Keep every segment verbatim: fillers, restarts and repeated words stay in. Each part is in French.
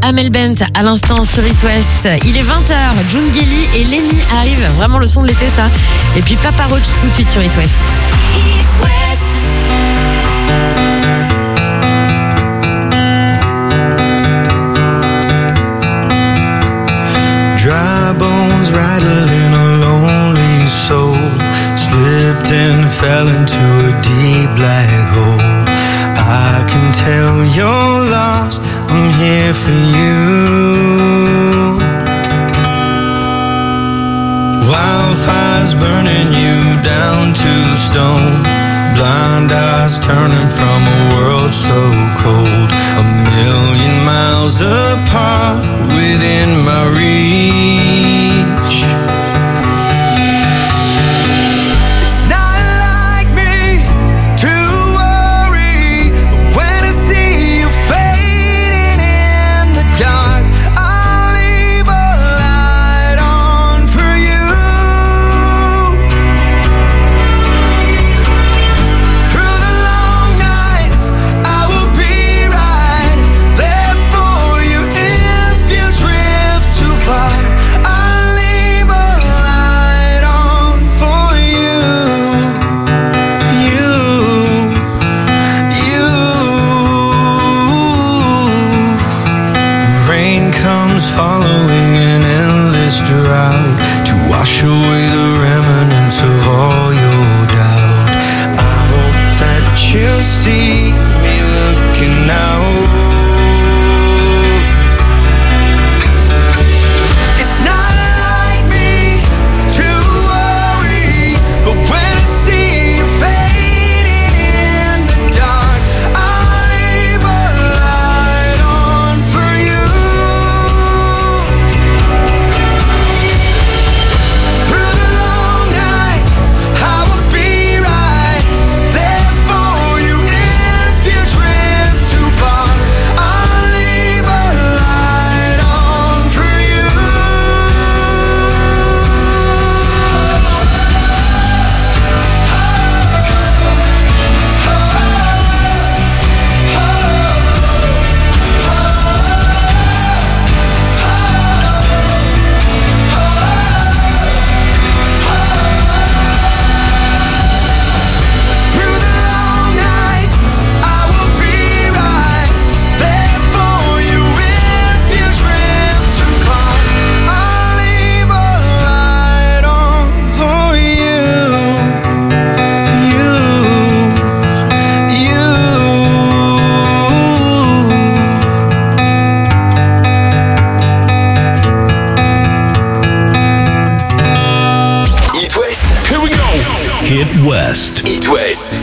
Amel Bent à l'instant sur It West. Il est vingt heures, June Gelly et Lenny arrivent. Vraiment le son de l'été ça. Et puis Papa Roach tout de suite sur It West. It West. Dry bones rattling a lonely soul. Slipped and fell into a deep black hole. I can tell you're lost, I'm here for you. Wildfires burning you down to stone. Blind eyes turning from a world so cold. A million miles apart within my reach. It's not like me to worry, but when I see you fading in the dark, I'll leave a light on for you. Through the long nights, I will be right there for you. If you drift too far, I'll leave a light on for you. You, you. Rain comes following an endless drought to wash away the remnants of all your doubt. I hope that you'll see me looking out. It's not like me to worry, but when I see you fading in the dark, I'll leave a light on for you. Through the long nights, I will be right there for you. If you drift too far, I'll leave a light on for you. Through the long nights, I will be right there for you. If you drift too far, I'll leave a light on for you. You, you. It West. Here we go. Hit West. It West.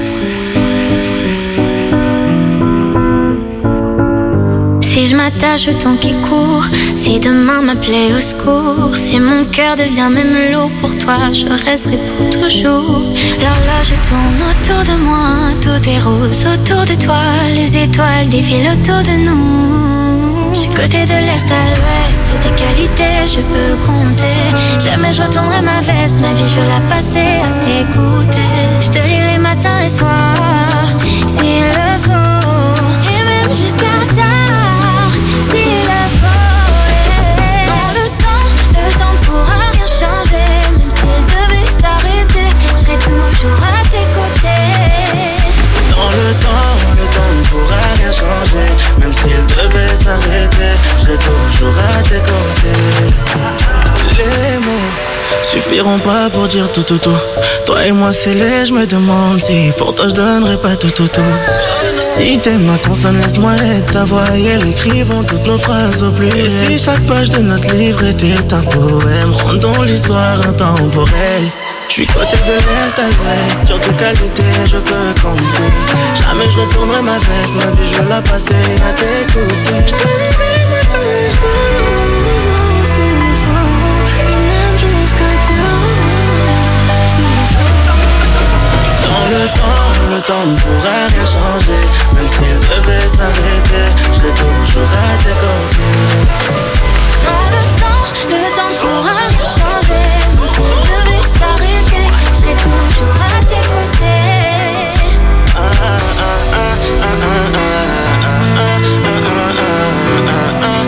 Si je m'attache au temps qui court, si demain m'appelait au secours, si mon cœur devient même lourd pour toi, je resterai pour toujours. L'horloge tourne autour de moi, tout est rose autour de toi, les étoiles défilent autour de nous. Je suis côté de l'est à l'ouest, sur tes qualités je peux compter. Jamais je retournerai ma veste, ma vie je veux la passer à t'écouter. Je te lirai matin et soir, s'il le faut, et même jusqu'à tard, s'il le faut. Dans le temps, le temps pourra rien changer, même s'il devait s'arrêter, je serai toujours à tes côtés. Dans le temps, le temps ne pourra rien changer. Même s'il devait s'arrêter, je serai toujours à tes côtés. Les mots suffiront pas pour dire tout tout tout. Toi et moi c'est les, je me demande si pour toi je donnerais pas tout tout tout. Si t'es ma consonne, laisse-moi être ta voix et elle écrivons toutes nos phrases au pluriel. Et si chaque page de notre livre était un poème, rendons l'histoire intemporelle. J'suis côté de l'est à l'ouest, sur tes qualités je peux compter. Jamais je retournerai ma veste, ma vie je veux la passer à t'écouter. J'te lirai matin et soir, s'il le faut, et même jusqu'à tard, s'il le faut. Dans le temps, le temps ne pourra rien changer. Même s'il devait s'arrêter, je serai toujours à tes côtés. Dans le temps, le temps ne pourra rien changer. Même s'il devait s'arrêter, je serai toujours à tes côtés. Ah, ah, ah, ah, ah, ah, ah, ah, ah, ah, ah, ah.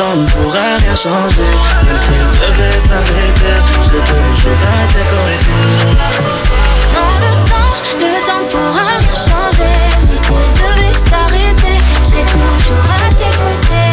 temps ne pourra rien changer. Même s'il devait s'arrêter, je serai toujours à tes côtés. Non, le temps, le temps ne pourra rien changer. Mais s'il devait s'arrêter, je serai toujours à tes côtés.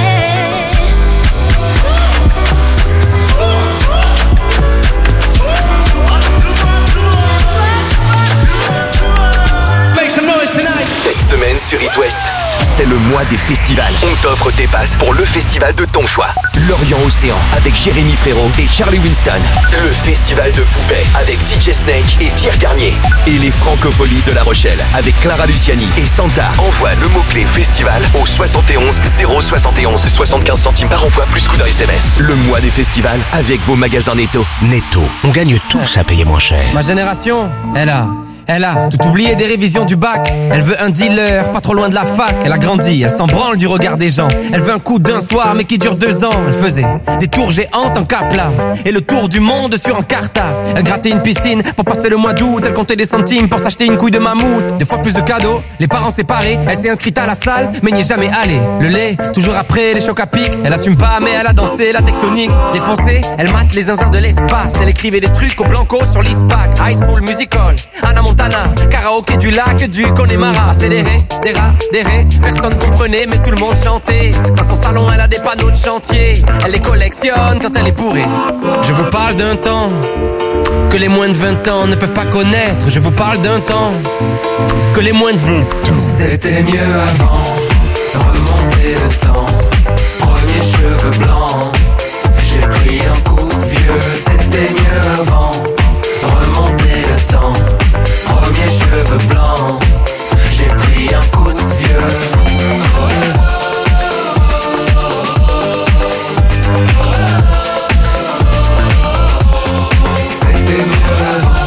Cette semaine sur It West, c'est le mois des festivals. On t'offre tes passes pour le festival de ton choix. Lorient Océan avec Jérémy Frérot et Charlie Winston. Le festival de Poupée avec D J Snake et Pierre Garnier. Et les Francopholies de La Rochelle avec Clara Luciani et Santa. Envoie le mot-clé festival au soixante et onze zéro soixante et onze soixante-quinze centimes par envoi plus coût d'un S M S. Le mois des festivals avec vos magasins Netto. Netto, on gagne tous à payer moins cher. Ma génération, elle a... Elle a tout oublié des révisions du bac. Elle veut un dealer, pas trop loin de la fac. Elle a grandi, elle s'en branle du regard des gens. Elle veut un coup d'un soir, mais qui dure deux ans. Elle faisait des tours géantes en Capla et le tour du monde sur Encarta. Elle grattait une piscine pour passer le mois d'août. Elle comptait des centimes pour s'acheter une couille de mammouth. Deux fois plus de cadeaux, les parents séparés. Elle s'est inscrite à la salle, mais n'y est jamais allée. Le lait, toujours après les chocs à pic. Elle assume pas, mais elle a dansé la tectonique. Défoncée, elle mate les zinzins de l'espace. Elle écrivait des trucs au blanco sur l'ISPAC. High School Musical, Anna Montana, karaoké du lac du Connemara. Accéléré, des rats, des rés, personne comprenait mais tout le monde chantait. Dans son salon elle a des panneaux de chantier. Elle les collectionne quand elle est bourrée. Je vous parle d'un temps que les moins de vingt ans ne peuvent pas connaître. Je vous parle d'un temps que les moins de vingt. C'était mieux avant, remonter le temps. Premier cheveux blancs, j'ai pris un coup de vieux. C'était mieux avant, remonter le temps. Premier cheveux blancs, j'ai pris un coup de vieux. C'était mieux avant.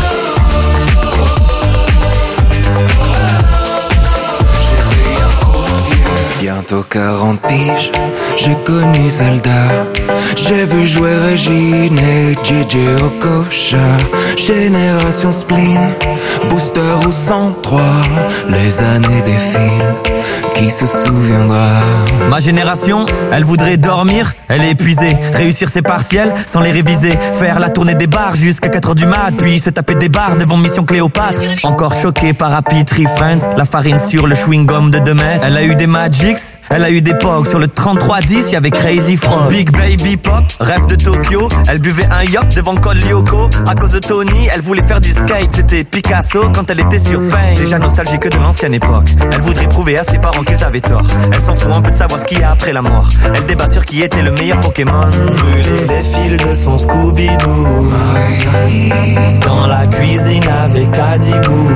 J'ai pris un coup de vieux. Bientôt quarante piges, j'ai connu Zelda. J'ai vu jouer Régine et J J Okocha. Génération spleen, booster ou cent trois. Les années défilent, qui se souviendra? Ma génération, elle voudrait dormir, elle est épuisée. Réussir ses partiels sans les réviser. Faire la tournée des bars jusqu'à quatre heures du mat. Puis se taper des bars devant Mission Cléopâtre. Encore choquée par Happy Tree Friends. La farine sur le chewing-gum de deux mètres. Elle a eu des Magics, elle a eu des Pogs. Sur le trente-trois dix, y'avait Crazy Frog. Big Baby Pop, rêve de Tokyo. Elle buvait un yop devant Col Lyoko. À cause de Tony, elle voulait faire du skate. C'était Picasso quand elle était sur Pain. Déjà nostalgique de l'ancienne époque. Elle voudrait prouver à ses parents qu'ils avaient tort. Elle s'en fout un peu de savoir ce qu'il y a après la mort. Elle débat sur qui était le meilleur Pokémon. Brûler les fils de son Scooby-Doo. Dans la cuisine avec Adigou.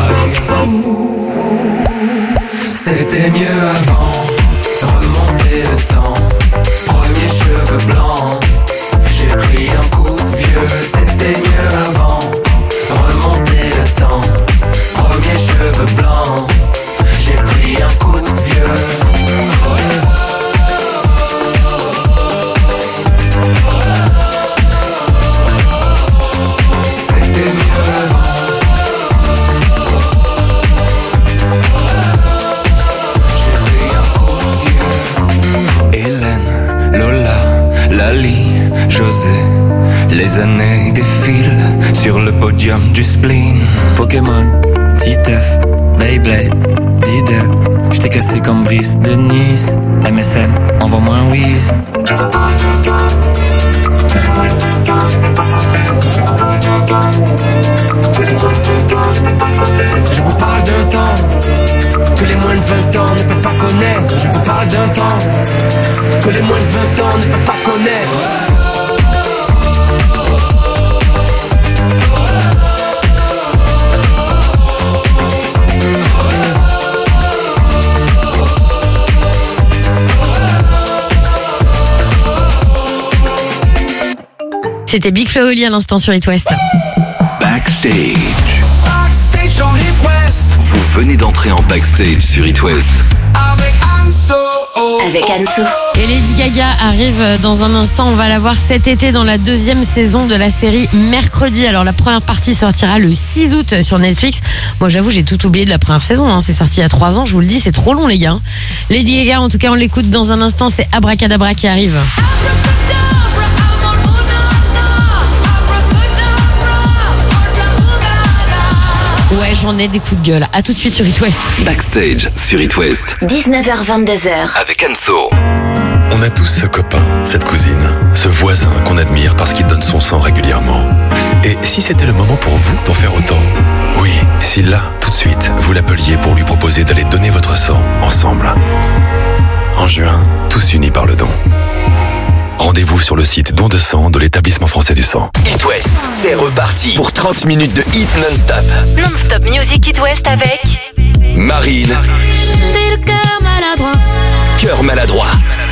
C'était mieux avant, remonter le temps. Premier cheveux blancs, j'ai pris un coup de vieux. C'était mieux avant, remonter le temps. Premier cheveux blancs, j'ai pris un coup de vieux. C'était mieux avant. J'ai pris un coup de vieux. Hélène, Lola, Lali, José. Les années défilent sur le podium du spleen. Pokémon, Titeuf, Beyblade, Diddle. J't'ai cassé comme Brice de Nice. M S N, envoie-moi un whiz. Je vous parle d'un temps que les moins de vingt ans ne peuvent pas connaître. Je vous parle d'un temps que les moins de vingt ans ne peuvent pas connaître. C'était Big Flo et Oli à l'instant sur It West. Backstage. Backstage on It West Vous venez d'entrer en backstage sur It West. avec Anso. Avec Anso. Et Lady Gaga arrive dans un instant. On va la voir cet été dans la deuxième saison de la série Mercredi. Alors la première partie sortira le six août sur Netflix. Moi j'avoue j'ai tout oublié de la première saison, hein. C'est sorti il y a trois ans, je vous le dis, c'est trop long les gars. Lady Gaga en tout cas on l'écoute dans un instant, c'est Abracadabra qui arrive. Ouais, j'en ai des coups de gueule. À tout de suite sur It West. Backstage sur It West. dix-neuf heures vingt-deux heures. Avec Anso. On a tous ce copain, cette cousine, ce voisin qu'on admire parce qu'il donne son sang régulièrement. Et si c'était le moment pour vous d'en faire autant? Oui, si là, tout de suite, vous l'appeliez pour lui proposer d'aller donner votre sang ensemble. En juin, tous unis par le don. Rendez-vous sur le site don de sang de l'établissement français du sang. It West, c'est reparti pour trente minutes de hit non-stop. Non-stop Music It West avec Marine. J'ai le cœur maladroit. Cœur maladroit.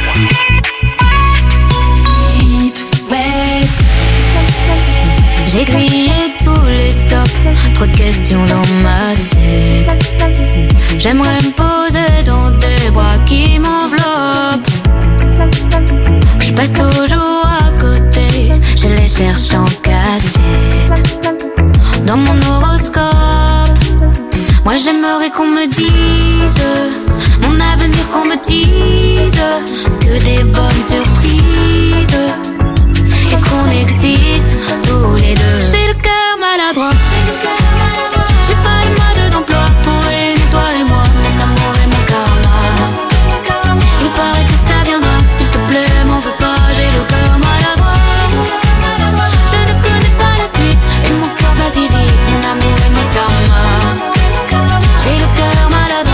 It West. J'ai grillé tous les stops. Trop de questions dans ma tête. J'aimerais me poser dans des bras qui m'enveloppent. Je passe toujours à côté, je les cherche en cachette. Dans mon horoscope, moi j'aimerais qu'on me dise mon avenir, qu'on me dise que des bonnes surprises et qu'on existe tous les deux. J'ai le cœur maladroit, j'ai pas le mode d'emploi pour réunir toi et moi, mon amour et mon karma. Il paraît que ça viendra, s'il te plaît, m'en veux pas, j'ai le cœur maladroit. Je ne connais pas la suite, et mon cœur bat si vite, mon amour et mon karma. J'ai le cœur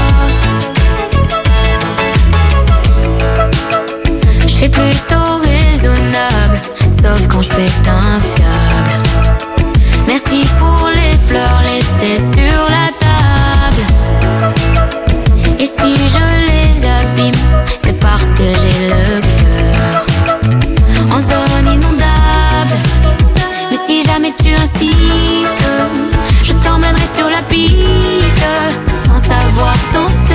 maladroit. Je suis plutôt raisonnable, sauf quand je pète un câble. Merci pour les fleurs laissées sur la table. Et si je les abîme, c'est parce que j'ai le cœur en zone inondable. Mais si jamais tu insistes, je t'emmènerai sur la piste, sans savoir danser.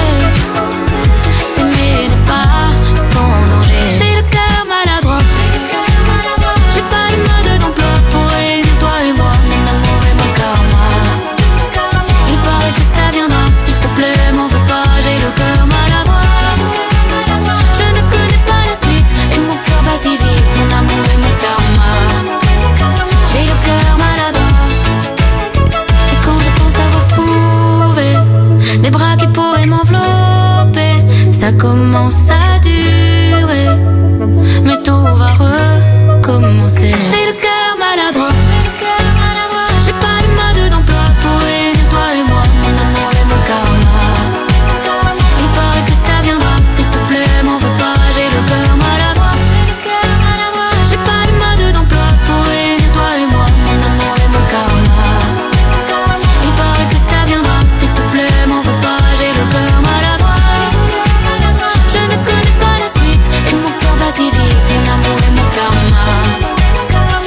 S'aimer n'est pas sans danger. J'ai le cœur maladroit, j'ai pas le mode d'emploi pour réunir toi et moi, mon amour et mon karma. Il paraît que ça viendra, s'il te plaît, m'en veux pas, j'ai le cœur maladroit. Je ne connais pas la suite, et mon cœur bat si vite, mon amour et mon karma. J'ai le cœur maladroit. Et quand je pense avoir trouvé des bras qui pourraient m'envelopper, ça commence à durer, mais tout va recommencer. J'ai le cœur maladroit, j'ai pas le mode d'emploi pour réunir toi et moi, mon amour et mon karma. Il paraît que ça viendra, s'il te plaît, m'en veux pas, j'ai le cœur maladroit. J'ai pas le mode d'emploi pour réunir toi et moi, mon amour et mon karma. Il paraît que ça viendra, s'il te plaît, m'en veux pas, j'ai le cœur maladroit. Je ne connais pas la suite, et mon cœur bat si vite, mon amour et mon karma.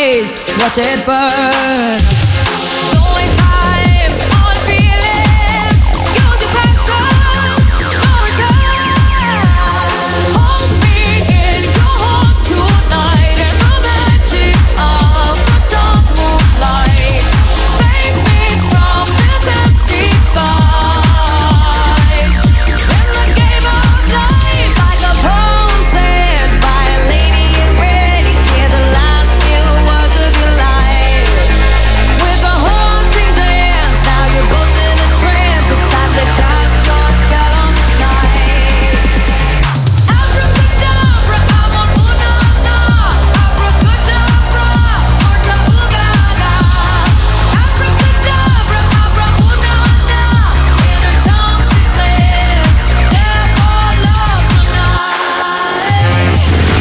blaze, watch it burn. Don't waste time on feeling, use your passion, no return. Hold me in your heart tonight and the magic of the dark moonlight. Save me from this empty fight. In the game of life, like a poem said by a lady in red, you hear the last few words of your life. With a haunting dance, now you're both in a trance. It's time to cast your spell on the night. Abracadabra, I'm on ooh-na-na. Abracadabra, orta ooh-ga-ga. Abracadabra, abra ooh-na-na. In her tongue she said, death or love tonight.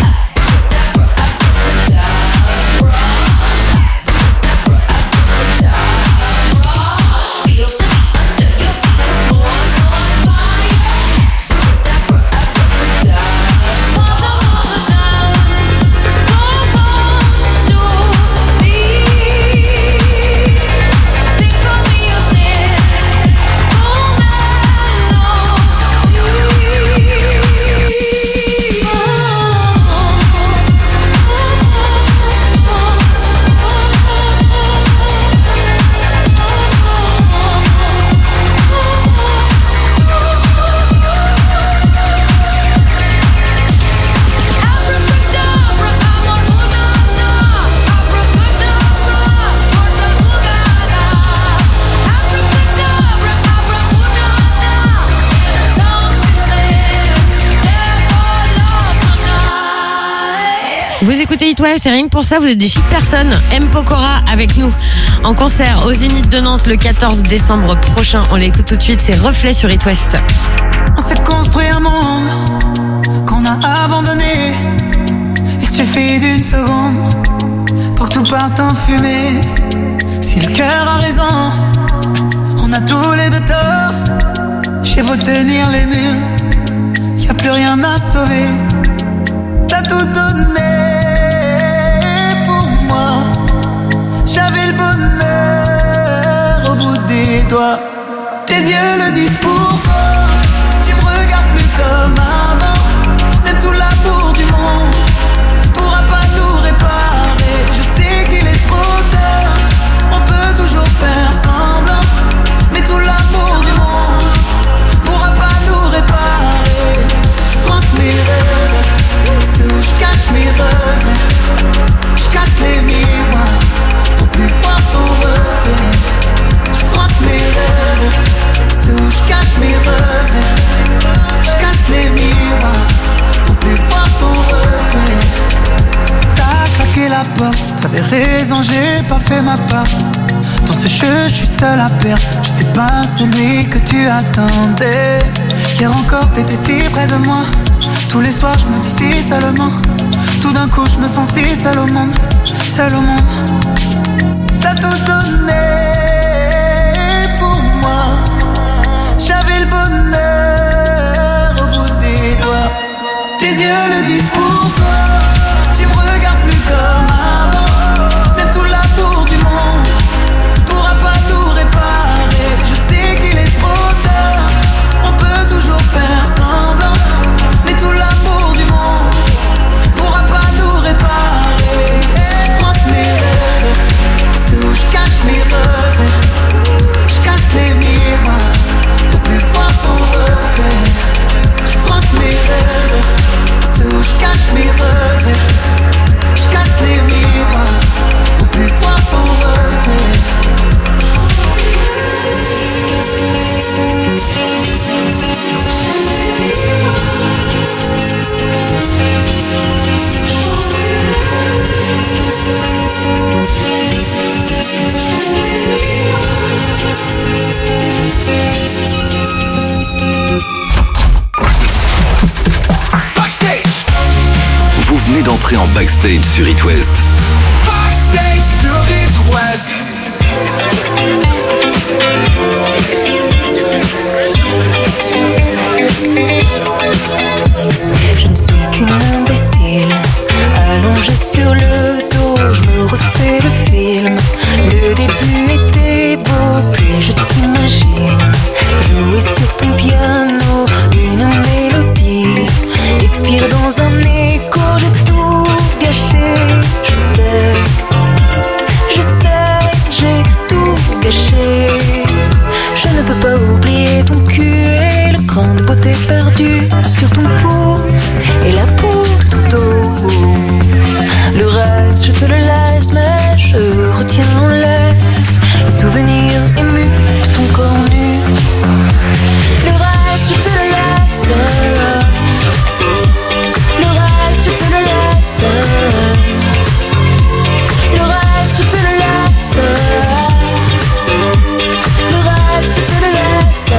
Vous écoutez It West et rien que pour ça, vous êtes des chic personnes. M. Pokora avec nous en concert au Zénith de Nantes le quatorze décembre prochain. On l'écoute tout de suite, c'est Reflet sur It West. On s'est construit un monde qu'on a abandonné. Il suffit d'une seconde pour que tout parte en fumée. Si le cœur a raison, on a tous les deux tort. J'ai beau tenir les murs, y a plus rien à sauver. T'as tout donné pour moi. J'avais le bonheur au bout des doigts. Tes yeux le disent pourquoi. Tu me regardes plus comme avant. Même tout l'amour du monde pourra pas nous réparer. Je sais qu'il est trop tard, on peut toujours faire semblant. Mais tout l'amour du monde pourra pas nous réparer. Je France mes rêves, ceux où je cache mes regrets. Je casse les miroirs pour plus voir ton reflet. Je France mes rêves, ceux où je cache mes regrets. Je casse les miroirs pour plus voir ton reflet. T'as claqué la porte, t'avais raison, j'ai pas fait ma part. Dans ce jeu, je suis seul à perdre. J'étais pas celui que tu attendais. Hier encore, t'étais si près de moi. Tous les soirs, je me dis si seulement. Tout d'un coup, je me sens si seul au monde. Seul au monde. T'as tout donné pour moi. J'avais le bonheur au bout des doigts. Tes yeux le disent pourquoi. Tu me regardes plus comme avant. Même tout l'amour du monde pourra pas nous réparer. Je sais qu'il est trop tard, on peut toujours faire semblant. Mais tout l'amour du monde pourra pas nous réparer. Je France mes rêves, ceux où je cache mes regrets. Je casse les miroirs pour plus voir ton reflet. Je France mes rêves, ceux où je cache mes regrets. Je casse les miroirs pour plus voir ton reflet. Vous venez d'entrer en backstage sur It West. Backstage sur It West. Je ne suis qu'une imbécile, allongée sur le dos, je me refais c'est le film. Le début était beau, puis je t'imagine jouer sur ton piano une mélodie. Expire dans un écho, j'ai tout gâché. Je sais, je sais, j'ai tout gâché. Je ne peux pas oublier ton cul et le cran de beauté perdu sur ton pouce et la peau de ton dos. Le reste, je te le laisse, mais je retiens en laisse le souvenir ému de ton corps nu. Le reste, je te le laisse. Le reste, je te le laisse. Le reste, je te le laisse. Le reste, je te le laisse.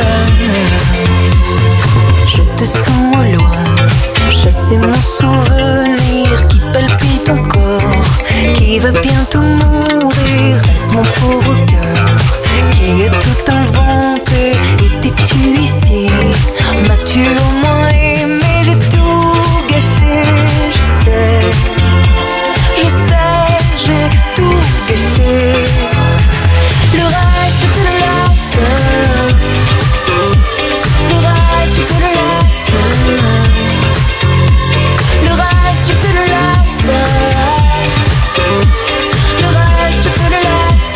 Je te sens au loin, chasser mon souvenir qui palpite encore, qui va bientôt mourir. Laisse mon pauvre cœur qui a tout inventé. Étais-tu ici? M'as-tu au moins aimé? J'ai tout gâché. Je sais, je sais, j'ai tout gâché. Le reste, je te le laisse. Le reste, je te le laisse. Le reste, je te le laisse. Le reste, je te le laisse.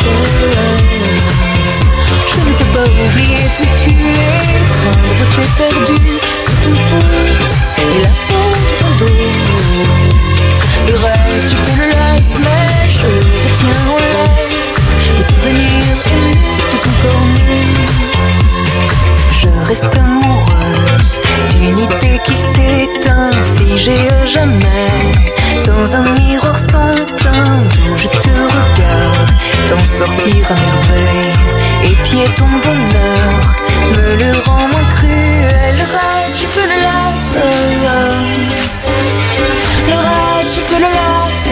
Je ne peux pas oublier ton cul et le cran de beauté perdu sur ton pouce et la peau de ton dos. Le reste, je te le laisse, mais je retiens en laisse le souvenir ému de ton corps nu. Je reste amoureuse d'une idée qui s'éteint, figée à jamais dans un miroir sans teint, d'où je te regarde t'en sortir à merveille. Épier ton bonheur me le rend moins cruel. Le reste, je te le laisse. Le reste, je te le laisse.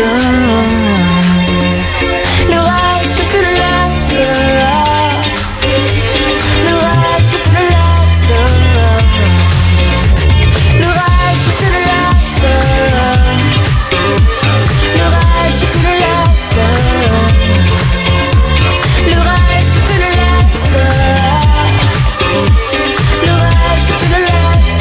Le reste, je te le laisse. Le reste, je te le laisse. Le reste, je te le laisse. Le reste, je te le laisse. Le reste, je te le laisse. Le reste, je te le laisse.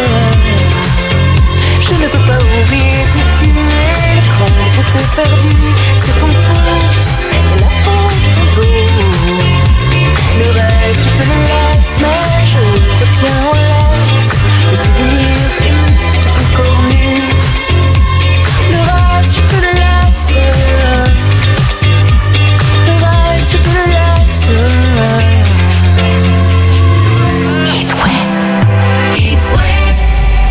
Je ne peux pas oublier ton cul et le cran de beauté perdu sur ton pouce et la peau de ton dos. Le reste, je te le laisse, mais je retiens en laisse le souvenir ému de ton corps nu. Le reste, je te le laisse. Le reste, je te le laisse. It West. It West.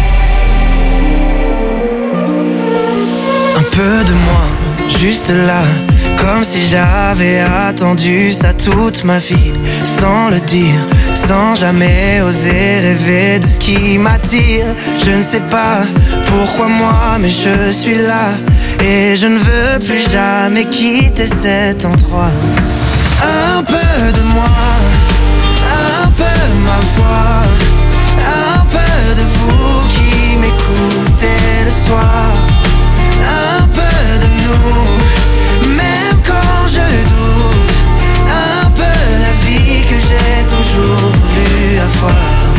Un peu de moi, juste là, comme si j'avais attendu ça toute ma vie, sans le dire, sans jamais oser rêver de ce qui m'attire. Je ne sais pas pourquoi moi, mais je suis là, et je ne veux plus jamais quitter cet endroit. Un peu de moi, un peu ma voix, un peu de vous qui m'écoutez le soir, un peu de nous, même quand je doute, un peu la vie que j'ai toujours voulu avoir.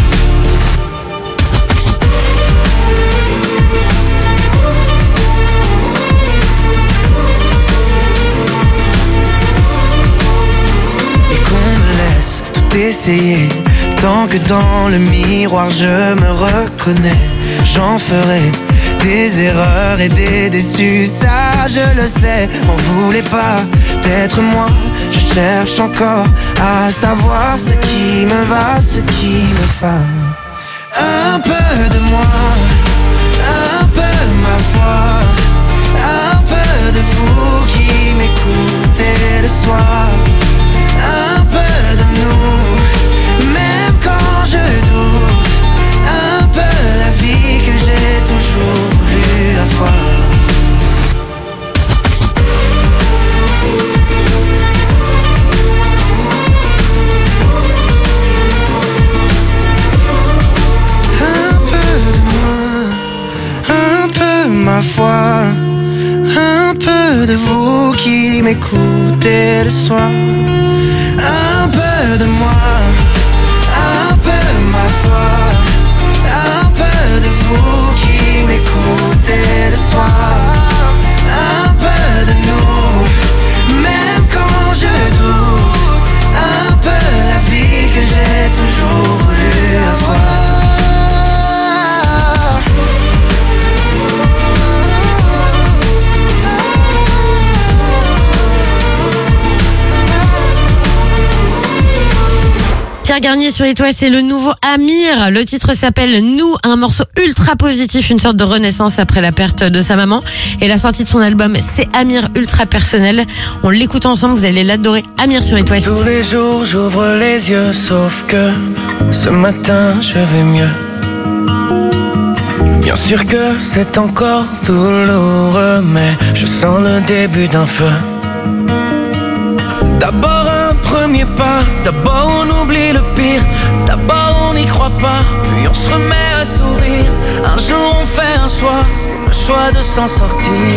Et qu'on me laisse tout essayer, tant que dans le miroir je me reconnais. J'en ferai des erreurs et des déçus, ça je le sais. M'en voulez pas d'être moi, je cherche encore à savoir ce qui me va, ce qui me va. Un peu de moi, un peu ma foi, un peu de vous qui m'écoutez le soir, un peu de nous, même quand je doute, un peu la vie que j'ai toujours voulu avoir. Un peu de moi, un peu ma foi, un peu de vous qui qui m'écoutez le soir. Un peu de moi, un peu ma foi, un peu de vous qui m'écoutez le soir. Un peu de nous, même quand je doute, un peu la vie que j'ai toujours voulu avoir. Pierre Garnier sur It West, c'est le nouveau Amir. Le titre s'appelle Nous, un morceau ultra positif, une sorte de renaissance après la perte de sa maman. Et la sortie de son album, c'est Amir ultra personnel. On l'écoute ensemble, vous allez l'adorer. Amir sur It West. Tous les jours j'ouvre les yeux, sauf que ce matin je vais mieux. Bien sûr que c'est encore douloureux, mais je sens le début d'un feu. D'abord un premier pas, d'abord on oublie le pire, d'abord on n'y croit pas, puis on se remet à sourire. Un jour on fait un choix, c'est le choix de s'en sortir.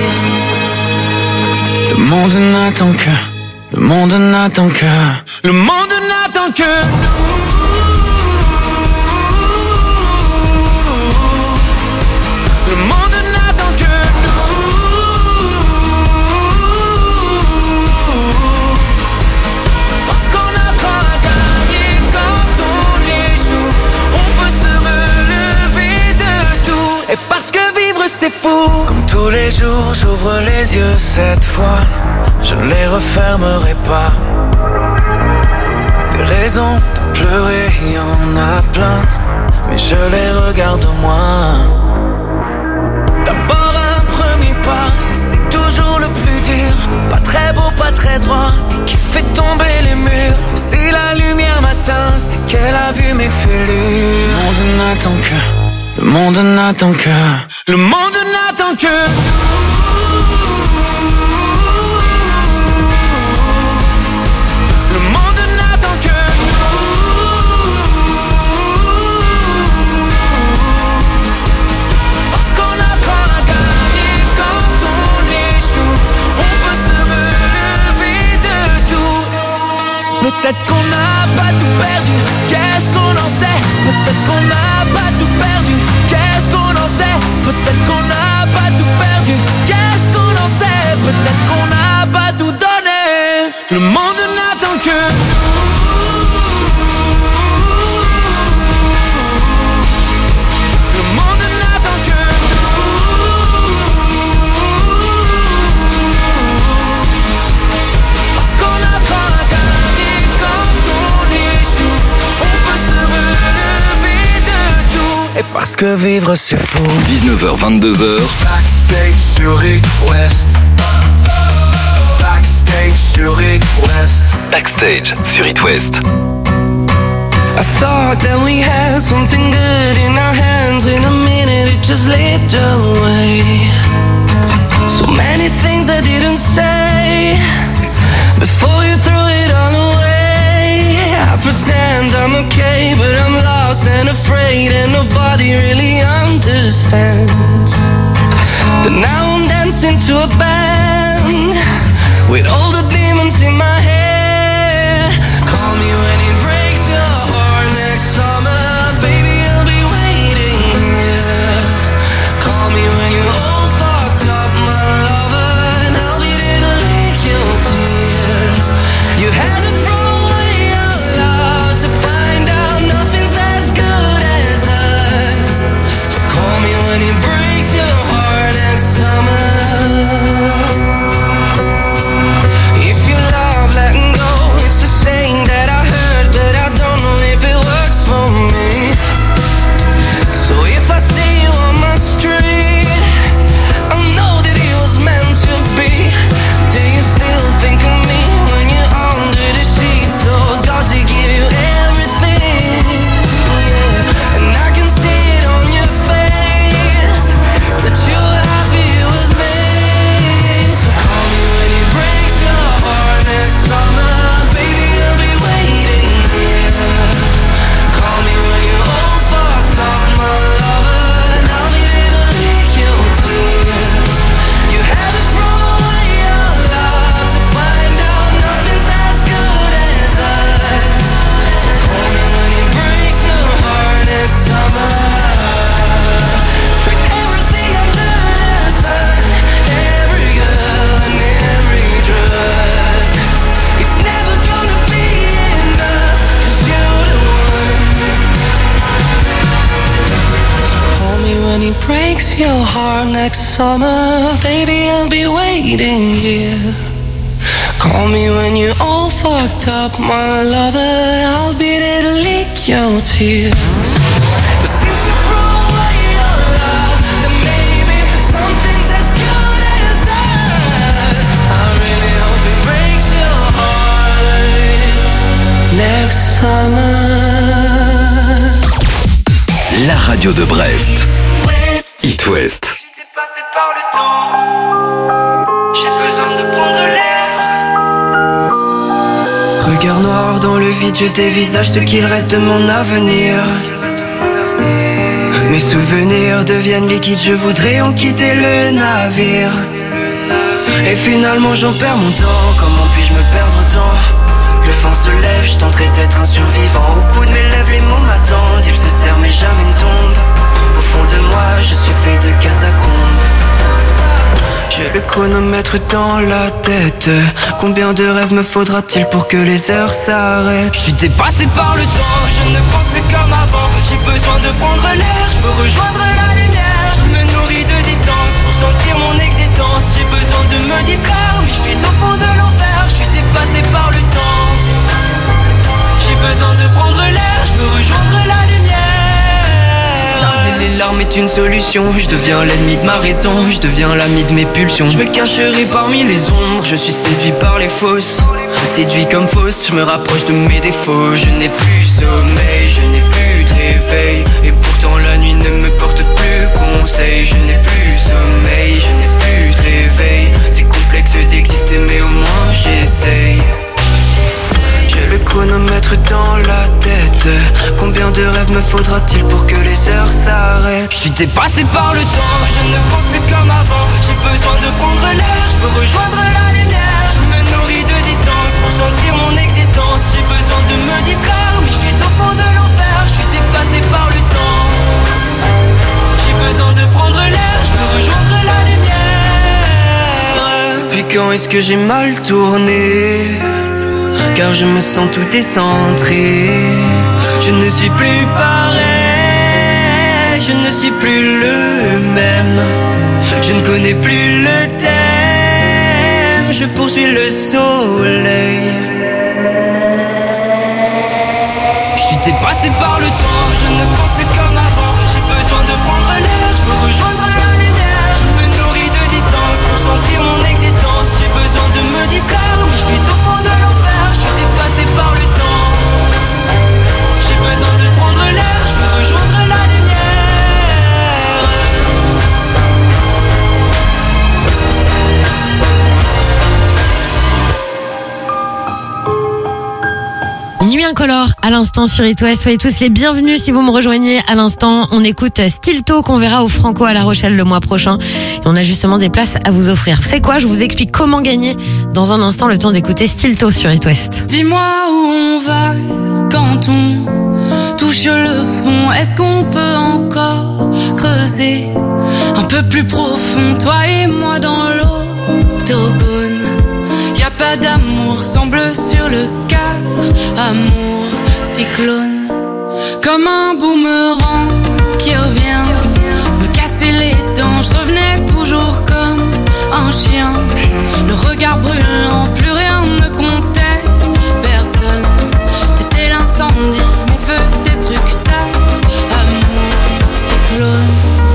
Le monde n'attend que, le monde n'attend que, le monde n'attend que nous. Le monde n'attend que parce que vivre c'est fou. Comme tous les jours j'ouvre les yeux, cette fois je ne les refermerai pas. Des raisons de pleurer, il y en a plein, mais je les regarde moins. D'abord un premier pas, c'est toujours le plus dur. Pas très beau, pas très droit, et qui fait tomber les murs. Si la lumière m'atteint, c'est qu'elle a vu mes fêlures. Le monde n'attend que, le monde n'attend que, le monde n'attend que le monde n'attend que parce qu'on apprend à gagner quand on échoue. On peut se relever de tout. Peut-être qu'on n'a pas tout perdu, qu'est-ce qu'on en sait? Peut-être qu'on n'a pas tout perdu, qu'est-ce qu'on en sait? Peut-être qu'on n'a pas tout perdu, qu'est-ce qu'on en sait? Peut-être qu'on n'a pas tout donné. Le monde n'attend que le monde n'attend que parce qu'on apprend à gagner quand on échoue. On peut se relever de tout. Et parce que vivre c'est fou. dix-neuf heures vingt-deux heures. Backstage sur It West. Backstage sur It West. Backstage sur It West. I thought that we had something good in our hands. In a minute it just slipped away. So many things I didn't say before you threw it all away. I pretend I'm okay, but I'm lost and afraid, and nobody really understands. But now I'm dancing to a band with all the demons in my head. Call me when it breaks your heart next summer, baby, I'll be waiting, yeah. Call me when you're all fucked up, my lover, and I'll be there to lick your tears. You had to throw away our love to find out nothing's as good as us. So call me when it breaks your heart next summer. If your love next summer, baby, I'll be waiting here. Call me when you're all fucked up, my lover. I'll be there to lick your tears. But since you throw away your love, then maybe something's as good as us. I really hope it breaks your heart next summer. La radio de Brest. It West. J'étais passé par le temps, j'ai besoin de prendre l'air. Regard noir dans le vide, je dévisage ce qu'il reste de mon avenir. Mes souvenirs deviennent liquides, je voudrais en quitter le navire. Et finalement j'en perds mon temps, comment puis-je me perdre autant? Le vent se lève, je tenterai d'être un survivant. Au bout de mes lèvres, les mots m'attendent, ils se serrent mais jamais ne tombent. Au fond de moi, je suis fait de catacombes. J'ai le chronomètre dans la tête. Combien de rêves me faudra-t-il pour que les heures s'arrêtent? Je suis dépassé par le temps, je ne pense plus comme avant. J'ai besoin de prendre l'air, je veux rejoindre la lumière. Je me nourris de distance pour sentir mon existence. J'ai besoin de me distraire, mais je suis au fond de l'enfer. Je suis dépassé par le temps. J'ai besoin de prendre l'air, je veux rejoindre la lumière. Tarder les larmes est une solution. Je deviens l'ennemi de ma raison, je deviens l'ami de mes pulsions. Je me cacherai parmi les ombres, je suis séduit par les fausses. Séduit comme fausse, je me rapproche de mes défauts. Je n'ai plus sommeil, je n'ai plus de réveil. Et pourtant la nuit ne me porte plus conseil. Je n'ai plus sommeil, je n'ai plus de réveil. C'est complexe d'exister mais au moins j'essaye. J'ai le chronomètre dans la tête. Combien de rêves me faudra-t-il pour que les heures s'arrêtent? Je suis dépassé par le temps, je ne pense plus comme avant. J'ai besoin de prendre l'air, je veux rejoindre la lumière. Je me nourris de distance pour sentir mon existence. J'ai besoin de me distraire, mais je suis au fond de l'enfer. Je suis dépassé par le temps. J'ai besoin de prendre l'air, je veux rejoindre la lumière. Depuis quand est-ce que j'ai mal tourné? Car je me sens tout décentré. Je ne suis plus pareil, je ne suis plus le même. Je ne connais plus le thème, je poursuis le soleil. Je suis dépassé par le temps, je ne pense plus comme avant. J'ai besoin de prendre l'air, je veux rejoindre la lumière. Je me nourris de distance pour sentir mon existence. J'ai besoin de me distraire, mais je suis au fond de l'enfer. Je suis dépassé par le temps. J'ai besoin de prendre l'air, je veux rejoindre la lumière. Nuit incolore à l'instant sur It West. Soyez tous les bienvenus si vous me rejoignez à l'instant. On écoute Stilto qu'on verra au Franco à La Rochelle le mois prochain. Et on a justement des places à vous offrir. Vous savez quoi? Je vous explique comment gagner dans un instant, le temps d'écouter Stilto sur It West. Dis-moi où on va quand on touche le fond. Est-ce qu'on peut encore creuser un peu plus profond, toi et moi dans l'octogone? Y'a pas d'amour, semble sur le cœur. Amour, cyclone, comme un boomerang qui revient me casser les dents. Je revenais toujours comme un chien, le regard brûlant, plus rien ne comptait. Personne, t'étais l'incendie, mon feu destructeur. Amour, cyclone.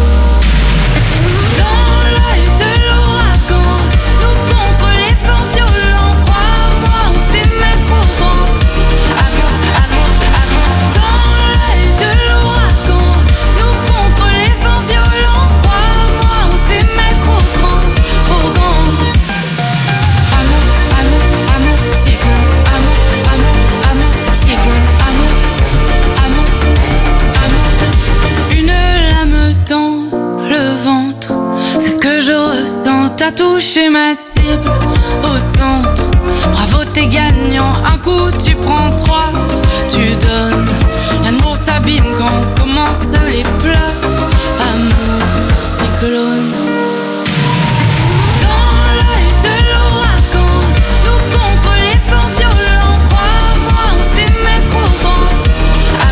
T'as touché ma cible au centre. Bravo, t'es gagnant. Un coup, tu prends trois. Tu donnes. L'amour s'abîme quand commencent les pleurs. Amour, cyclone.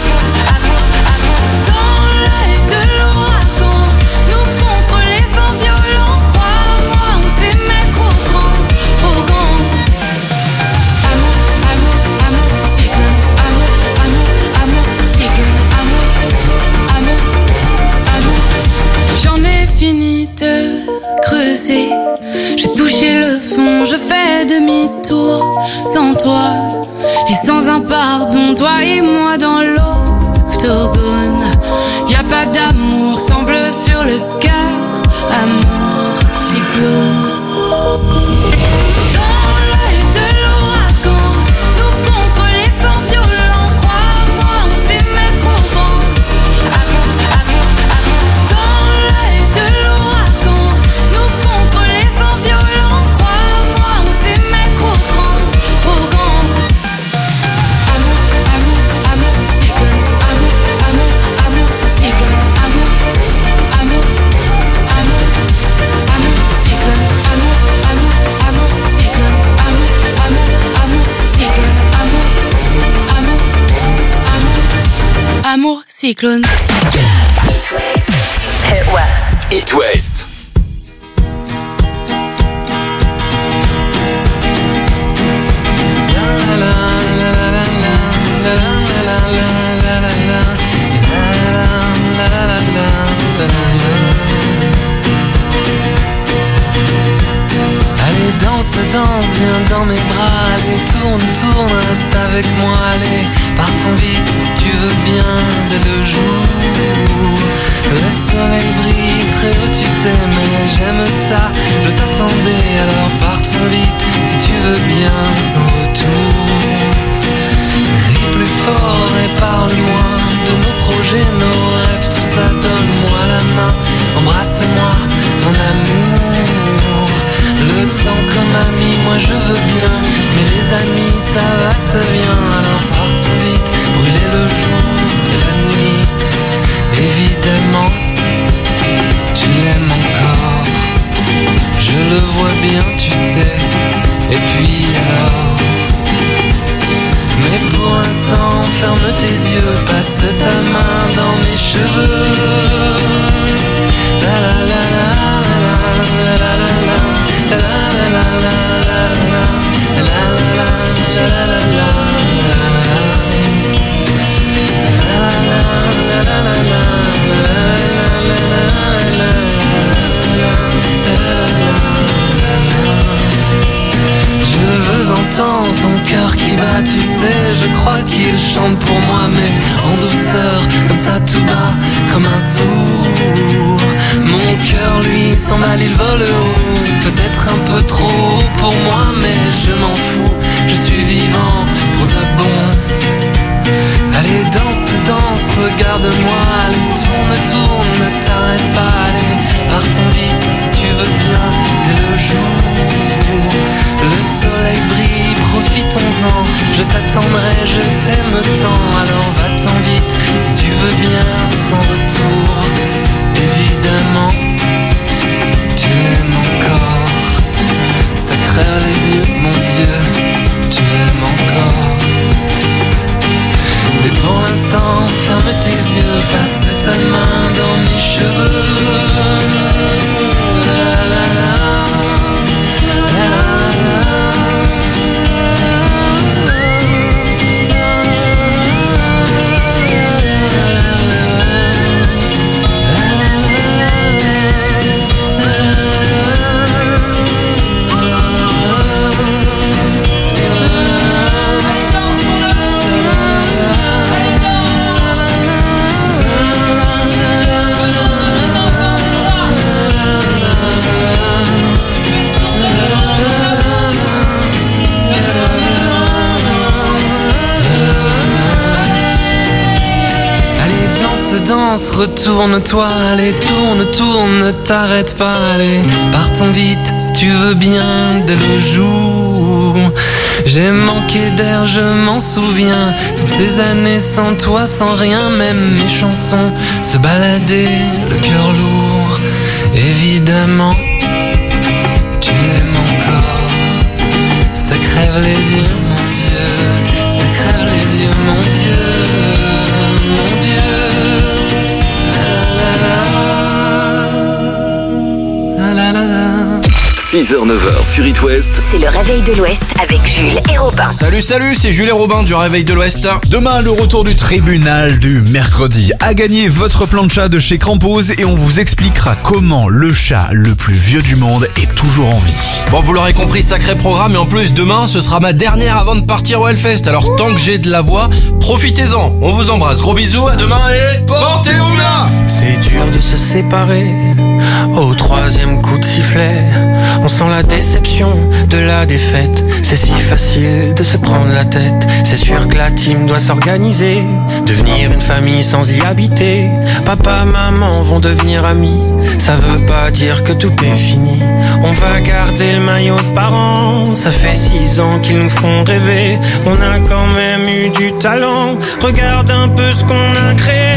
Dans l'œil de l'ouragan, nous contre les vents violents. sans toi et sans un pardon, toi et moi dans l'octogone. Y a pas d'amour, sans bleu sur le cœur, amour cyclone. Dans l'œil de l'ouragan, nous contre les vents violents, crois-moi, on s'aimait trop grand. Amour, amour, amour. Dans l'œil de l'ouragan, nous contre les vents violents, crois-moi, on s'aimait trop grand, trop grand. Amour, amour, amour, cyclone. Amour, amour, amour, cyclone. Amour, amour, amour, amour, cyclone. Amour, amour, amour, cyclone. Amour, amour, amour, cyclone. Amour, amour, amour, amour, cyclone. Hit West. Hit West. Allez, danse, danse, viens dans mes bras. Allez, tourne, tourne, reste avec moi. Allez, partons vite si tu veux bien dès le jour. Le soleil brille très haut, tu sais, mais j'aime ça. Je t'attendais, alors partons vite si tu veux bien sans retour. Crie plus fort et parle-moi de nos projets, nos rêves, tout ça, donne-moi la main. Embrasse-moi, mon amour. Le temps comme ami, moi je veux bien, mais les amis ça va, ça vient. Alors partons vite, brûler le jour et la nuit. Évidemment, tu l'aimes encore. Je le vois bien, tu sais. Et puis alors, mais pour l'instant, ferme tes yeux, passe ta main dans mes cheveux. La la la la la la la la la. La la la la la la la la la la la la. Je veux entendre ton cœur qui bat, tu sais, je crois qu'il chante pour moi, mais en douceur, comme ça tout bas, comme un sourd. Mon cœur lui s'emballe, il vole haut, peut-être un peu trop haut pour moi, mais je m'en fous, je suis vivant pour de bon. Allez, danse, danse, regarde-moi, allez, tourne, tourne, ne t'arrête pas, allez, partons vite si tu veux bien, dès le jour. Le soleil brille, profitons-en, je t'attendrai, je t'aime tant, alors va-t'en vite si tu veux bien, sans retour. Évidemment, tu l'aimes encore, ça crève les yeux, mon Dieu, tu l'aimes encore. Mais pour l'instant, ferme tes yeux, passe ta main dans mes cheveux. La la la, la la danse, retourne-toi, allez, tourne, tourne, ne t'arrête pas, allez, partons vite, si tu veux bien, dès le jour. J'ai manqué d'air, je m'en souviens, toutes ces années sans toi, sans rien, même mes chansons se baladaient, le cœur lourd, évidemment, tu l'aimes encore, ça crève les yeux, mon Dieu, ça crève les yeux, mon Dieu, mon Dieu. six heures neuf heures sur It West. C'est le réveil de l'Ouest avec Jules et Robin. Salut, salut, c'est Jules et Robin du Réveil de l'Ouest. Demain, le retour du tribunal du mercredi. À gagner votre plan de chat de chez Crampose et on vous expliquera comment le chat le plus vieux du monde est toujours en vie. Bon, vous l'aurez compris, sacré programme. Et en plus, demain, ce sera ma dernière avant de partir au Hellfest. Alors, tant que j'ai de la voix, profitez-en. On vous embrasse. Gros bisous, à demain et portez-vous bien. C'est dur de se séparer. Au troisième coup de sifflet, on sent la déception de la défaite. C'est si facile de se prendre la tête. C'est sûr que la team doit s'organiser, devenir une famille sans y habiter. Papa, maman vont devenir amis. Ça veut pas dire que tout est fini. On va garder le maillot de parents. Ça fait six ans qu'ils nous font rêver. On a quand même eu du talent. Regarde un peu ce qu'on a créé.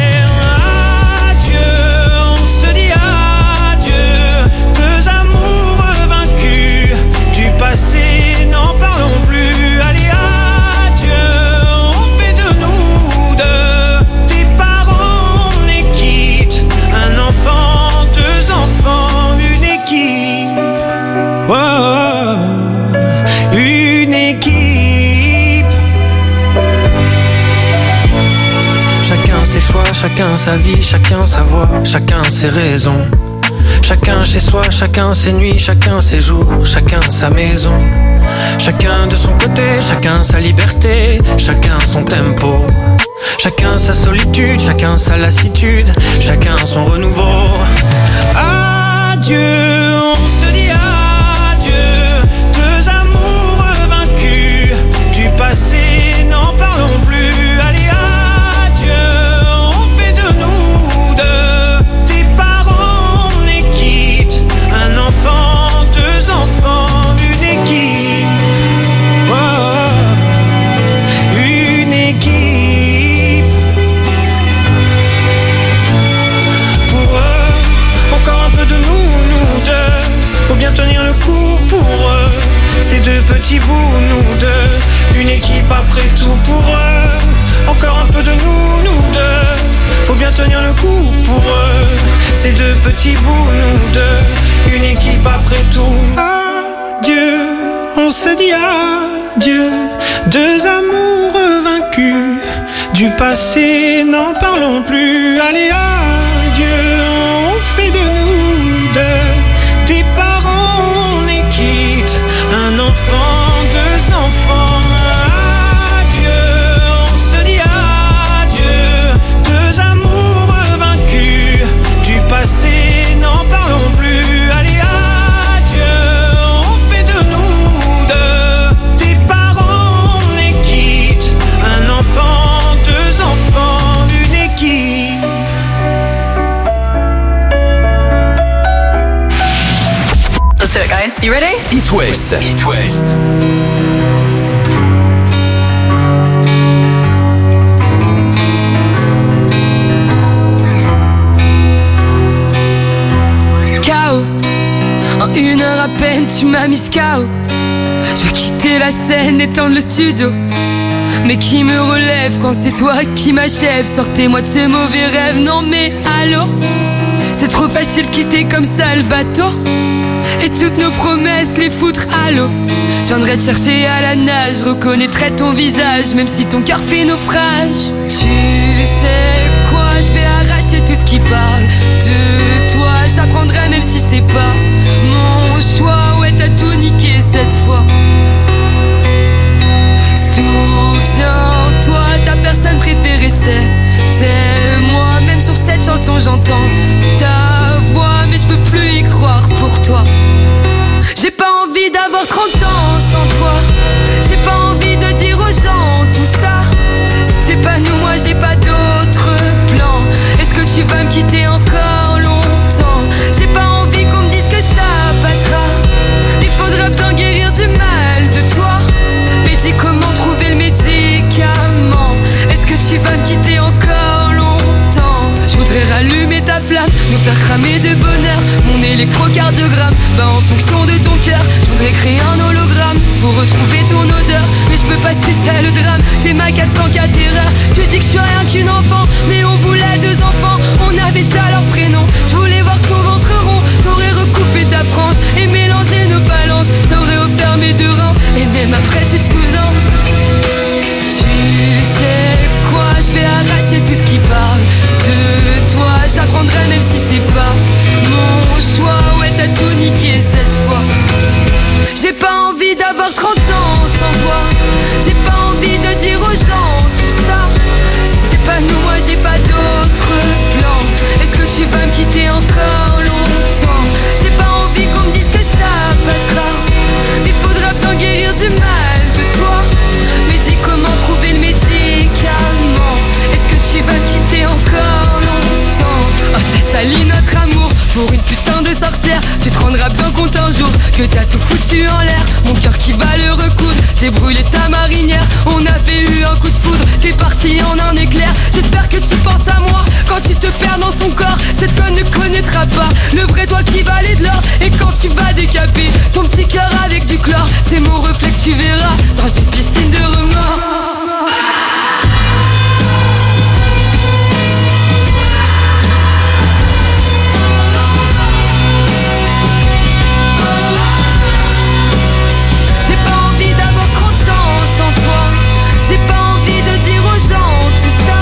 Passé, n'en parlons plus. Allez, adieu, on fait de nous deux tes parents, on est quitte. Un enfant, deux enfants, une équipe. Oh, une équipe. Chacun ses choix, chacun sa vie, chacun sa voix, chacun ses raisons. Chacun chez soi, chacun ses nuits, chacun ses jours, chacun sa maison. Chacun de son côté, chacun sa liberté, chacun son tempo. Chacun sa solitude, chacun sa lassitude, chacun son renouveau. Adieu, on se dit adieu, deux amours vaincus. Du passé, n'en parlons plus. Allez, adieu, on fait de nous deux tes parents, on est quitte. Un enfant, deux enfants, une équipe. Oh, une équipe. Pour eux, encore un peu de nous, nous deux. Faut bien tenir le coup pour eux. Ces deux petits bouts, nous deux. Une équipe après tout pour eux. Encore un peu de nous, nous deux. Faut bien tenir le coup pour eux. Ces deux petits bouts, nous deux. Une équipe après tout. Adieu, on se dit adieu. Deux amours vaincus. Du passé, n'en parlons plus. Allez, adieu, on fait de nous deux des parents, on est quitte. Un enfant, deux enfants. Adieu, on se dit adieu. Deux amours vaincus. Du passé, n'en parlons plus. Allez, adieu, on fait de nous deux tes parents, on est quitte. Un enfant, deux enfants, une équipe. Let's do it, guys. You ready? It West. It West. K O. En une heure à peine, tu m'as mis K O. Je vais quitter la scène, éteindre le studio. Mais qui me relève quand c'est toi qui m'achève? Sortez-moi de ce mauvais rêve, non mais allô? C'est trop facile de quitter comme ça le bateau. Et toutes nos promesses, les foutre à l'eau. Je viendrai te chercher à la nage, je reconnaîtrai ton visage, même si ton cœur fait naufrage. Tu sais quoi, je vais arracher tout ce qui parle de toi. J'apprendrai même si c'est pas mon choix. Ouais, t'as tout niqué cette fois. Souviens-toi, ta personne préférée c'était moi. Même sur cette chanson j'entends ta voix, mais je peux plus y croire pour toi. J'ai pas envie d'avoir trente ans sans toi. J'ai pas envie de dire aux gens tout ça. Si c'est pas nous, moi j'ai pas d'autre plan. Est-ce que tu vas me quitter encore longtemps? J'ai pas envie qu'on me dise que ça passera. Il faudra bien guérir du mal de toi. Mais dis comment trouver le médicament. Est-ce que tu vas me quitter encore longtemps? Je voudrais rallumer ta flamme, nous faire cramer de bonheur. Mon électrocardiogramme, bah en fonction de ton cœur. Je voudrais créer un hologramme pour retrouver ton odeur. Mais je peux pas, c'est ça le drame. T'es ma quatre cent quatre erreurs. Tu dis que je suis rien qu'une enfant, mais on voulait deux enfants. On avait déjà leur prénom. Je voulais voir ton ventre rond. T'aurais recoupé ta frange et mélangé nos pages. que t'as tout foutu en l'air. Mon cœur qui va le recoudre. J'ai brûlé ta marinière. On avait eu un coup de foudre. T'es parti en un éclair. J'espère que tu penses à moi quand tu te perds dans son corps. Cette conne ne connaîtra pas le vrai toi qui valait de l'or. Et quand tu vas décaper ton petit cœur avec du chlore, c'est mon reflet que tu verras dans une piscine de remords. J'ai pas envie d'avoir trente ans sans toi. J'ai pas envie de dire aux gens tout ça.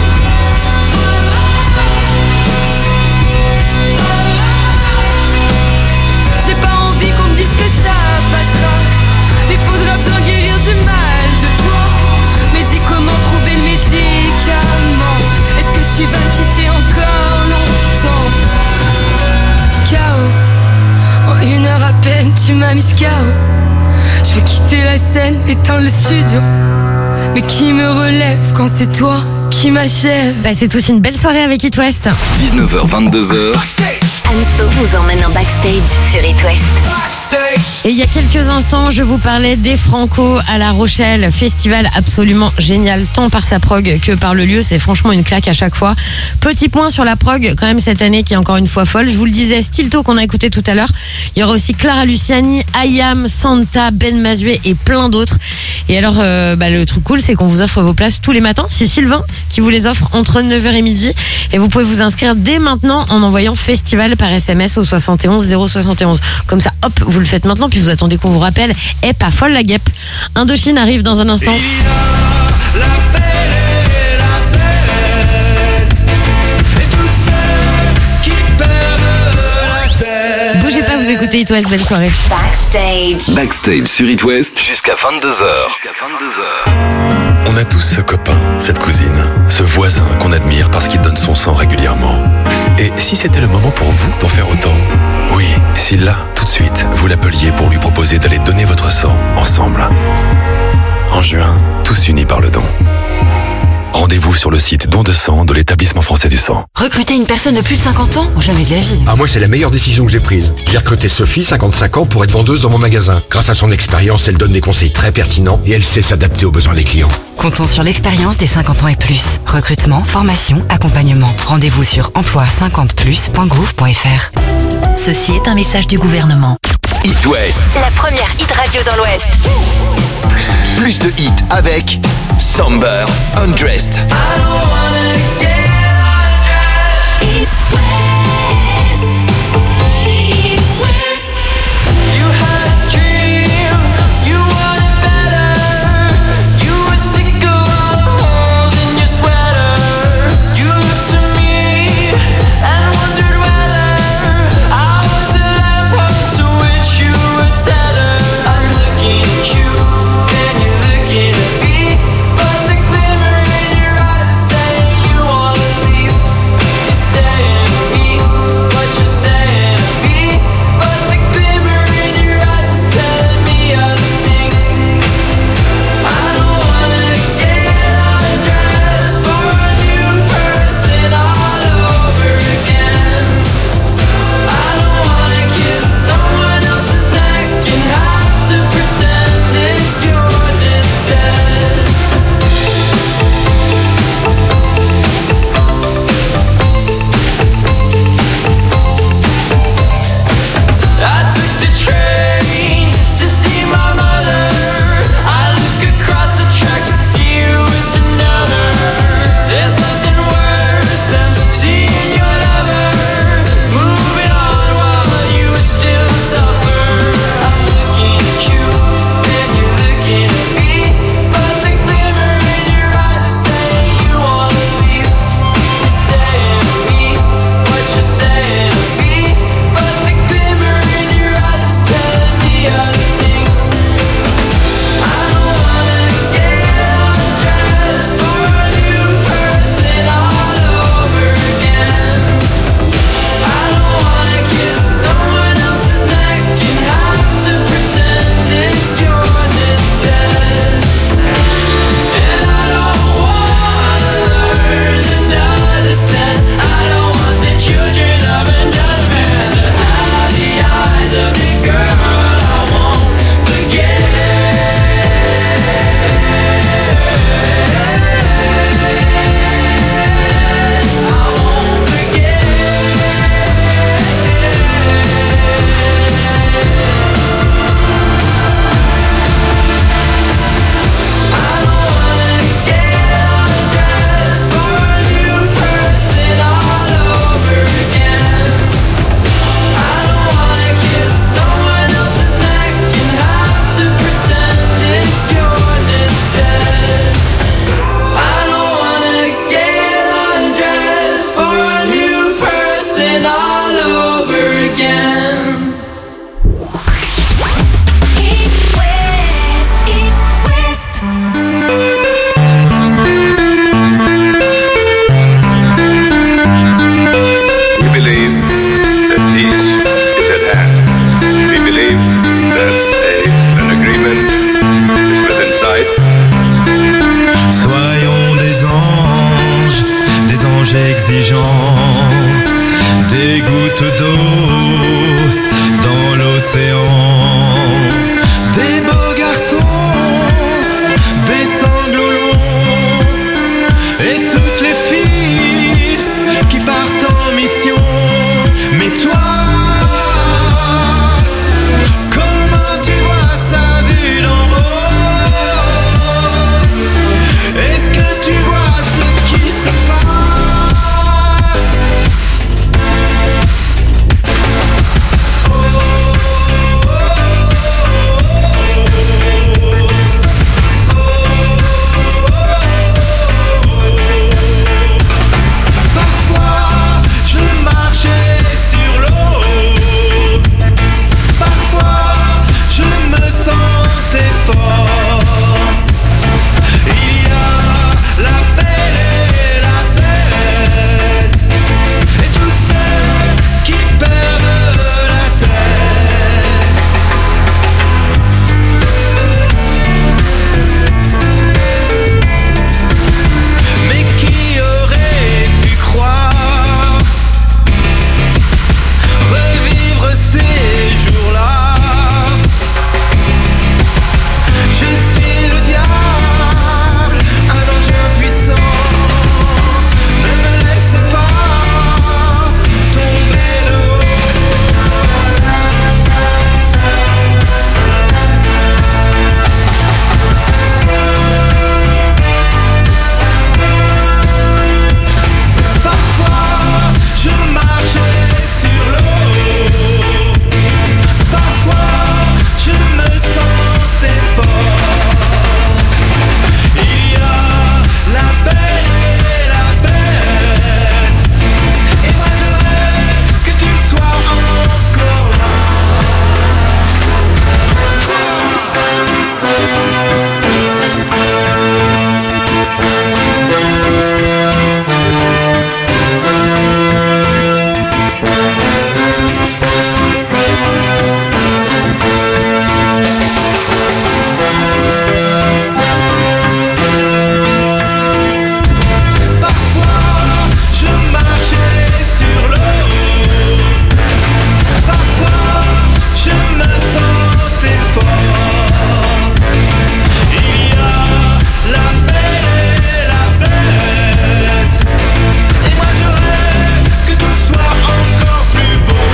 J'ai pas envie qu'on me dise que ça passera. Il faudra bien guérir du mal de toi. Mais dis comment trouver le médicament. Est-ce que tu vas me quitter encore longtemps? K O. En une heure à peine tu m'as mis K O. Je veux quitter la scène, éteindre le studio. Mais qui me relève quand c'est toi qui m'achève? Bah, c'est tous une belle soirée avec It West. dix-neuf heures vingt-deux heures. Anso vous emmène en backstage sur It West. Et il y a quelques instants, je vous parlais des Franco à La Rochelle. Festival absolument génial, tant par sa prog que par le lieu. C'est franchement une claque à chaque fois. Petit point sur la prog, quand même, cette année, qui est encore une fois folle. Je vous le disais, Stilto qu'on a écouté tout à l'heure. Il y aura aussi Clara Luciani, Ayam, Santa, Ben Mazué et plein d'autres. Et alors, euh, bah, le truc cool, c'est qu'on vous offre vos places tous les matins. C'est Sylvain qui vous les offre entre neuf heures et midi. Et vous pouvez vous inscrire dès maintenant en envoyant festival par S M S au soixante et onze zéro soixante et onze. Comme ça, hop, vous le faites maintenant, puis vous attendez qu'on vous rappelle. Et pas folle la guêpe. Indochine arrive dans un instant. Bougez pas, vous écoutez It West, belle soirée. Backstage. Backstage sur It West jusqu'à vingt-deux heures. On a tous ce copain, cette cousine, ce voisin qu'on admire parce qu'il donne son sang régulièrement. Et si c'était le moment pour vous d'en faire autant? Oui, si là, tout de suite, vous l'appeliez pour lui proposer d'aller donner votre sang ensemble. En juin, tous unis par le don. Rendez-vous sur le site don de sang de l'établissement français du sang. Recruter une personne de plus de cinquante ans? Jamais de la vie. Ah, moi, c'est la meilleure décision que j'ai prise. J'ai recruté Sophie, cinquante-cinq ans, pour être vendeuse dans mon magasin. Grâce à son expérience, elle donne des conseils très pertinents et elle sait s'adapter aux besoins des clients. Comptons sur l'expérience des cinquante ans et plus. Recrutement, formation, accompagnement. Rendez-vous sur emploi cinquante plus point gouv point f r. Ceci est un message du gouvernement. It West. La première hit radio dans l'Ouest. Plus de hits avec Somber Undressed. You voltigeant, des gouttes d'eau dans l'océan, des beaux garçons, des sanglots longs, et toutes les filles qui partent en mission. Mais toi, comment tu vois ça vu d'en haut? Est-ce que tu vois ce qui se passe? Parfois, je marchais sur l'eau. Parfois, je me sentais fort. Il y a la belle et la bête, et tous ceux qui perdent la tête. Mais qui aurait pu croire revivre ces jours-là? Je suis le diable, un ange impuissant. Ne me laisse pas tomber de Parfois, je marchais sur l'eau. Parfois, je me sentais fort. Il y a la belle et la bête, et moi je rêve que tu sois encore là. Parfois, je marchais sur l'eau. Parfois, je me sentais fort. Il y a la belle et la bête, et moi je rêve que tout soit encore plus beau.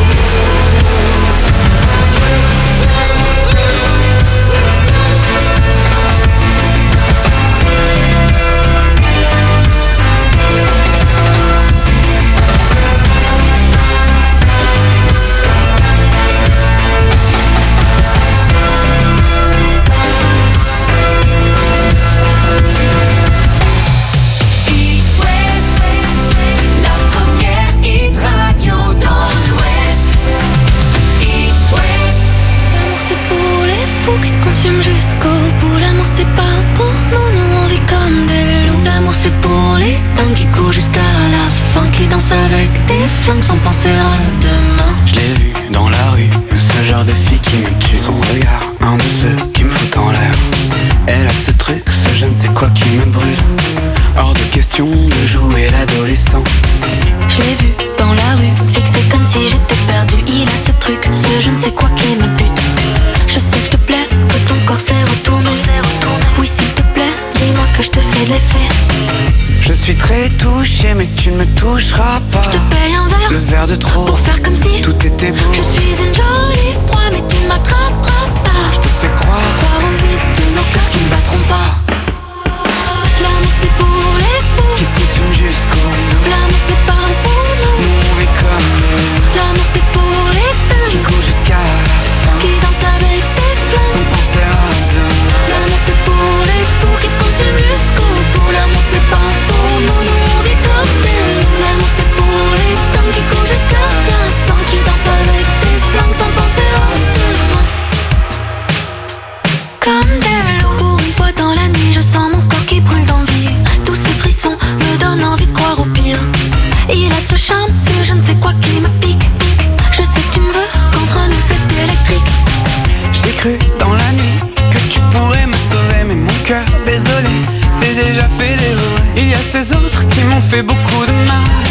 It West, la première hit radio dans l'Ouest. It West. L'amour c'est pour les fous qui se consument jusqu'au bout. L'amour c'est pas pour nous, nous on vit comme des loups. L'amour c'est pour les dingues qui courent jusqu'à la fin, qui dansent avec des flingues sans penser à demain. Je l'ai vu dans la rue, ce genre de fille qui me tue. Son regard, un de ceux qui me fout en l'air. Elle a ce truc, ce je ne sais quoi qui me brûle. Hors de question de jouer l'adolescent. Je l'ai vu dans la rue, fixé comme si j'étais perdu. Il a ce truc, ce je ne sais quoi qui me bute. Je sais que te plaît, que ton corps s'est retourné. Oui s'il te plaît, dis-moi que je te fais de l'effet. Je suis très touché, mais tu ne me toucheras pas. Je te paye un verre, le verre de trop, pour faire comme si tout était beau. je suis une jolie proie, mais tu ne m'attraperas pas. Je te fais croire, Croire au vide de nos cœurs qui ne battront pas. L'amour c'est pour les fous, qui se consume jusqu'au bout. l'amour c'est pas pour nous. Nous on vit comme nous, L'amour c'est pour les qui dingues courent jusqu'à la fin, qui dansent avec des flingues. sans penser à demain. L'amour c'est pour les fous qui se consument jusqu'au bout. L'amour c'est pas pour nous, nous on vit comme des loups. L'amour c'est pour les dingues qui courent jusqu'à la fin, qui dansent avec des flingues sans penser à demain. Comme des loups. Pour une fois dans la nuit, je sens mon corps qui brûle d'envie. Tous ces frissons me donnent envie de croire au pire. Il a ce charme, ce je ne sais quoi qui me pique. Je sais que tu me veux, qu'entre nous c'est électrique. J'ai cru dans la nuit que tu pourrais me sauver, mais mon cœur, désolé, c'est déjà fait d'erreur. Il y a ces autres qui m'ont fait beaucoup de mal.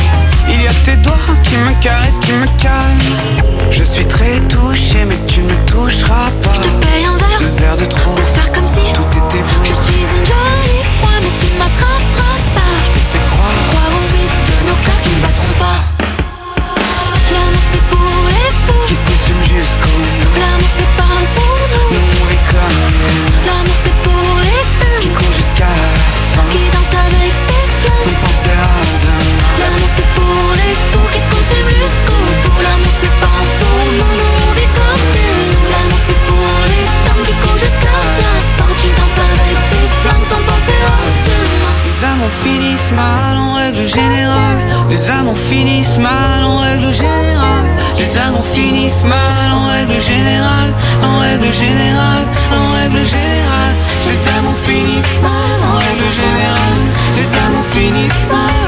me calme. Je suis très touché, mais tu ne me toucheras pas. Je te paye un verre, un verre de trop, pour faire comme si tout était beau. je suis une jolie proie, mais tu ne m'attraperas pas. Je te fais croire, croire au vide de nos cœurs qui ne battront pas. L'amour c'est pour les fous, qui se consume jusqu'au bout. l'amour c'est pas pour nous. Nous on vit comme nous. L'amour c'est pour les saints qui courent jusqu'à la fin, qui dansent avec des flammes sans penser à demain. L'amour c'est pour les fous qui se consument jusqu'au bout. L'amour c'est pas pour nous, nous on vit comme des loups. L'amour c'est pour les femmes qui courent jusqu'à la fin, qui dansent avec des flammes sans penser à demain. Les amours finissent mal en règle générale. Les amours finissent mal en règle générale. Les amours finissent mal en règle générale. En règle générale, en règle générale. Les amours finissent mal en règle générale. Les amours finissent mal